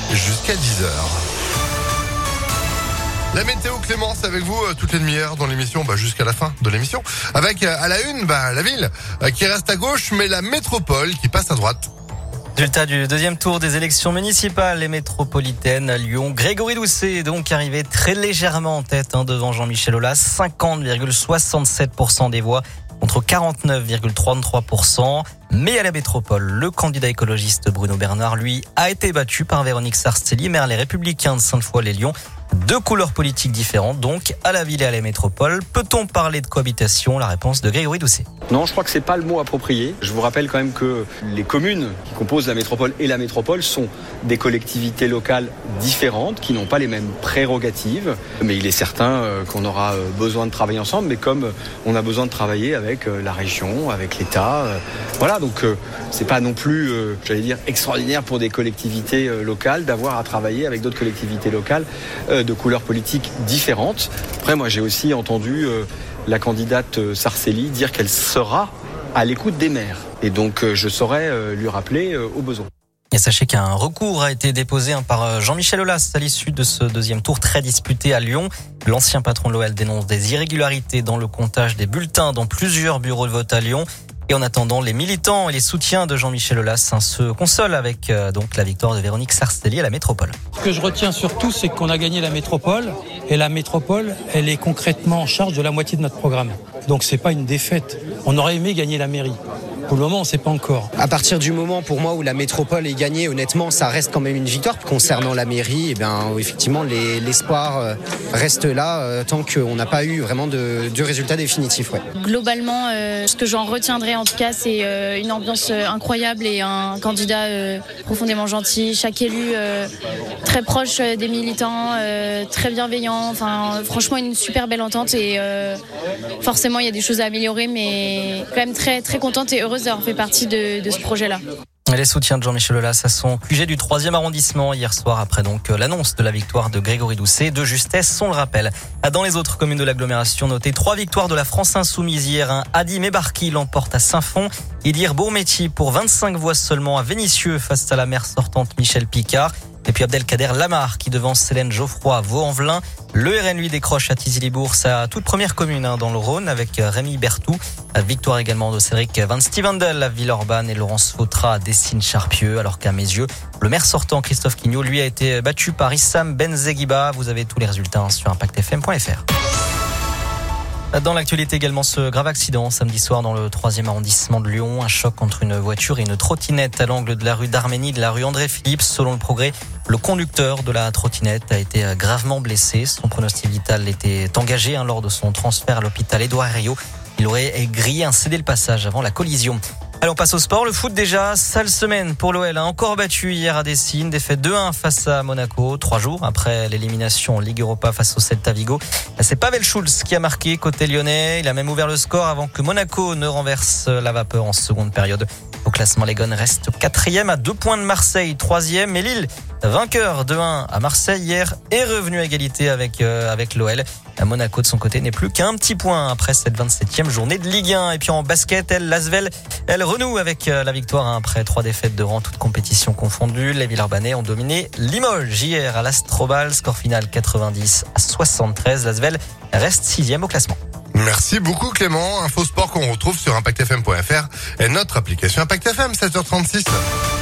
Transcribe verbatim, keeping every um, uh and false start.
jusqu'à dix heures. La météo Clémence avec vous euh, toutes les demi-heures dans l'émission, bah, jusqu'à la fin de l'émission. Avec euh, à la une, bah, la ville euh, qui reste à gauche, mais la métropole qui passe à droite. Résultat du deuxième tour des élections municipales et métropolitaines à Lyon. Grégory Doucet est donc arrivé très légèrement en tête hein, devant Jean-Michel Aulas, cinquante virgule soixante-sept pour cent des voix contre quarante-neuf virgule trente-trois pour cent. Mais à la métropole, le candidat écologiste Bruno Bernard, lui, a été battu par Véronique Sarstelli, maire Les Républicains de Sainte-Foy-les-Lyons. Deux couleurs politiques différentes, donc, à la ville et à la métropole. Peut-on parler de cohabitation? La réponse de Grégory Doucet. Non, je crois que c'est pas le mot approprié. Je vous rappelle quand même que les communes qui composent la métropole et la métropole sont des collectivités locales différentes, qui n'ont pas les mêmes prérogatives. Mais il est certain qu'on aura besoin de travailler ensemble, mais comme on a besoin de travailler avec la région, avec l'État. Voilà, donc c'est pas non plus, j'allais dire, extraordinaire pour des collectivités locales d'avoir à travailler avec d'autres collectivités locales de couleurs politiques différentes. Après, moi, j'ai aussi entendu euh, la candidate euh, Sarstelli dire qu'elle sera à l'écoute des maires. Et donc, euh, je saurais euh, lui rappeler euh, au besoin. Et sachez qu'un recours a été déposé hein, par Jean-Michel Aulas à l'issue de ce deuxième tour très disputé à Lyon. L'ancien patron de l'O L dénonce des irrégularités dans le comptage des bulletins dans plusieurs bureaux de vote à Lyon. Et en attendant, les militants et les soutiens de Jean-Michel Aulas hein, se consolent avec euh, donc la victoire de Véronique Sarstelli à la métropole. Ce que je retiens surtout, c'est qu'on a gagné la métropole. Et la métropole, elle est concrètement en charge de la moitié de notre programme. Donc c'est pas une défaite. On aurait aimé gagner la mairie. Pour le moment, on ne sait pas encore. À partir du moment, pour moi, où la métropole est gagnée, honnêtement, ça reste quand même une victoire. Concernant la mairie, eh bien, effectivement, les, l'espoir reste là euh, tant qu'on n'a pas eu vraiment de, de résultats définitifs. Ouais. Globalement, euh, ce que j'en retiendrai, en tout cas, c'est euh, une ambiance incroyable et un candidat euh, profondément gentil. Chaque élu euh, très proche des militants, euh, très bienveillant. Enfin, franchement, une super belle entente et euh, forcément, il y a des choses à améliorer, mais quand même très, très contente et heureuse d'avoir fait partie de, de ce projet-là. Les soutiens de Jean-Michel Aulas à son Q G du troisième arrondissement hier soir après donc l'annonce de la victoire de Grégory Doucet de justesse, on le rappelle. Dans les autres communes de l'agglomération, notez trois victoires de la France insoumise hier. Un Adi Mebarki l'emporte à Saint-Fond. Idir Bourméti pour vingt-cinq voix seulement à Vénissieux face à la maire sortante Michel Picard. Et puis Abdelkader Lamar qui devance Hélène Geoffroy à Vaux-en-Velin. Le R N lui décroche à Tizy-les-Bourgs, sa toute première commune hein, dans le Rhône avec Rémi Berthoud. Victoire également de Cédric Van Stevendel à Villeurbanne et Laurence Fautra à Dessines-Charpieu. Alors qu'à mes yeux, le maire sortant Christophe Quignot lui a été battu par Issam Benzeguiba. Vous avez tous les résultats hein, sur impact f m point f r. Dans l'actualité également, ce grave accident samedi soir dans le troisième arrondissement de Lyon. Un choc entre une voiture et une trottinette à l'angle de la rue d'Arménie et de la rue André Philippe. Selon le Progrès, le conducteur de la trottinette a été gravement blessé. Son pronostic vital était engagé hein, lors de son transfert à l'hôpital Édouard Herriot. Il aurait grillé un cédé le passage avant la collision. Allez, on passe au sport. Le foot déjà, sale semaine pour l'O L. A encore battu hier à Dessines. Défaite deux un face à Monaco. Trois jours après l'élimination en Ligue Europa face au Celta Vigo. C'est Pavel Schulz qui a marqué côté lyonnais. Il a même ouvert le score avant que Monaco ne renverse la vapeur en seconde période. Au classement, les Gones restent quatrième à deux points de Marseille, troisième. Et Lille, vainqueur deux un à Marseille hier, est revenu à égalité avec, euh, avec l'O L. Monaco de son côté n'est plus qu'un petit point après cette vingt-septième journée de Ligue un. Et puis en basket, elle, l'Asvel, elle renoue avec la victoire hein, après trois défaites de rang, toutes compétitions confondues. Les Villeurbanais ont dominé Limoges hier à l'Astrobal, score final quatre-vingt-dix à soixante-treize. L'Asvel reste sixième au classement. Merci beaucoup Clément. Info sport qu'on retrouve sur impact f m point f r et notre application Impact F M, sept heures trente-six.